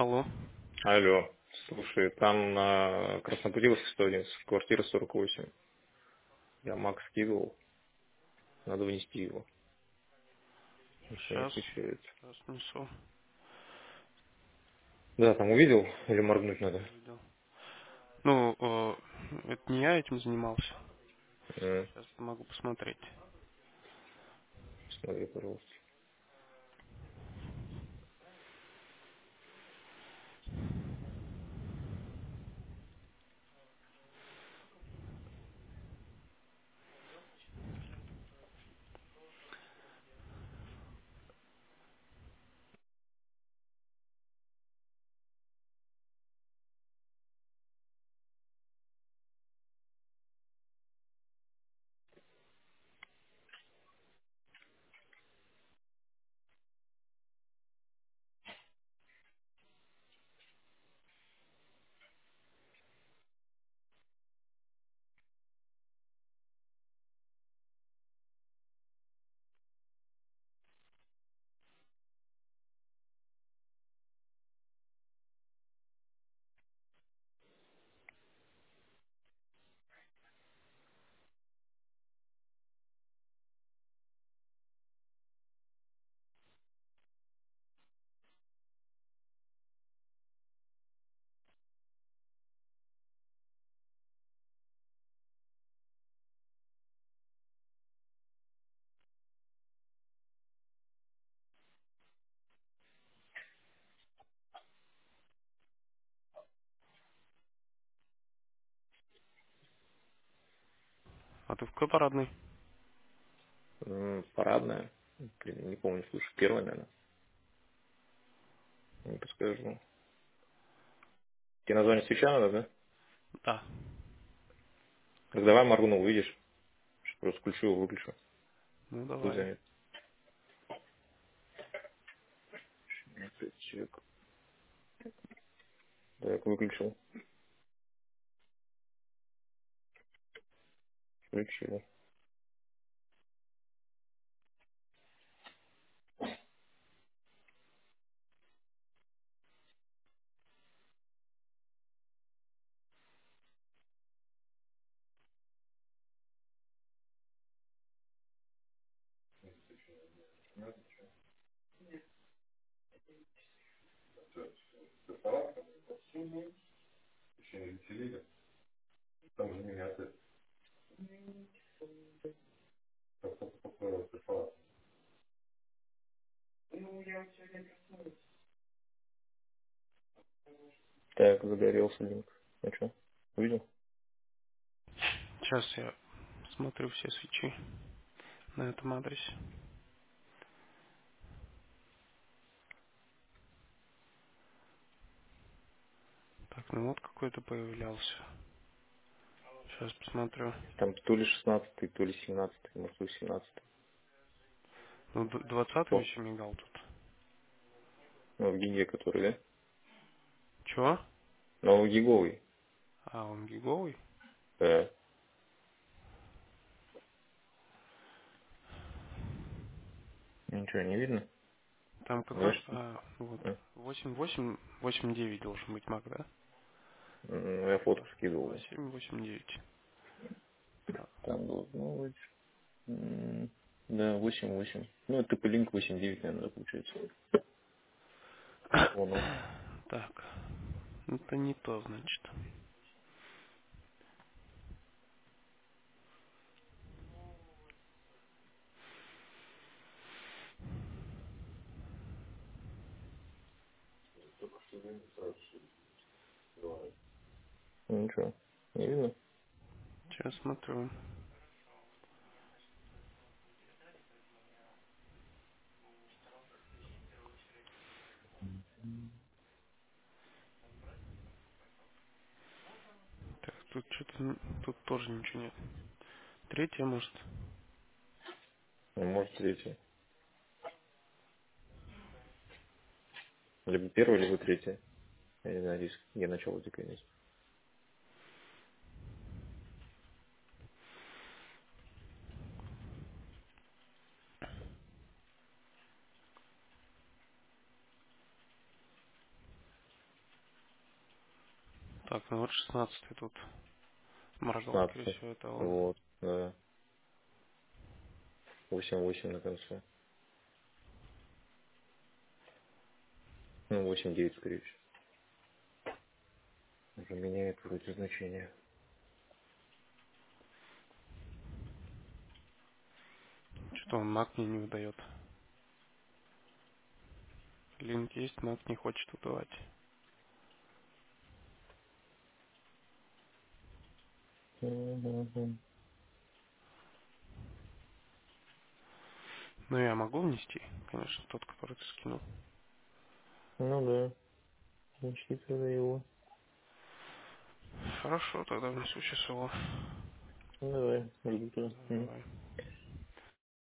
Алло. Алло, слушай, там на Краснопутиловской 111, квартира 48. Я Макс скидывал, надо внести его. Ничего не Сейчас. отвечает. Сейчас несу. Да, там увидел или моргнуть надо? Увидел. Ну, это не я этим занимался. М, Сейчас могу посмотреть. Смотри, пожалуйста. А ты в какой парадной? Парадная. Блин, не помню, слушай, первая, наверное. Не подскажу. Тебе название свеча надо, да? Да. Так давай моргну, увидишь. Сейчас просто включу его, выключу. Ну, Будь давай. занят. Чек. Так, выключил. Включил. Так, загорелся линк. Ну что, увидел? Сейчас я смотрю все свечи на этом адресе. Так, ну вот какой-то появлялся. Сейчас посмотрю. Там то ли 16-й, то ли 17-й, может, то ли 17-й. Ну, 20-й О, еще мигал тут. ну, в Гиге, который, да? Чего? Ну, Гиговый. А, он гиговый? Да. Ничего не видно? Там какой? Знаешь, А, вот. м, 8889 должен быть маг, да? я фотку скидывал. 2789. Так. Там должно быть... Да, 8-8. Ну, это линк 8-9, наверное, да, получается. Вон он. Так. Это не то, значит. Ну, ничего, не видно? Сейчас смотрю. Так, тут что-то... Тут тоже ничего нет. Третья, может? Ну, может, третий. Либо первый, либо третий. Я не знаю, здесь где начало, где конец. Так, ну вот 16 тут моргал, скорее 16. всего, это он. Вот, да. 8-8 на конце. Ну, 8-9, скорее всего. Уже меняет вроде значение. Что-то он маг мне не выдает. Линк есть, маг не хочет выдавать. Мгм. Ну, я могу внести, конечно, тот, который ты скинул. Ну да, ищи тогда его. Хорошо, тогда внесу сейчас его. Ну, давай, жду. Давай.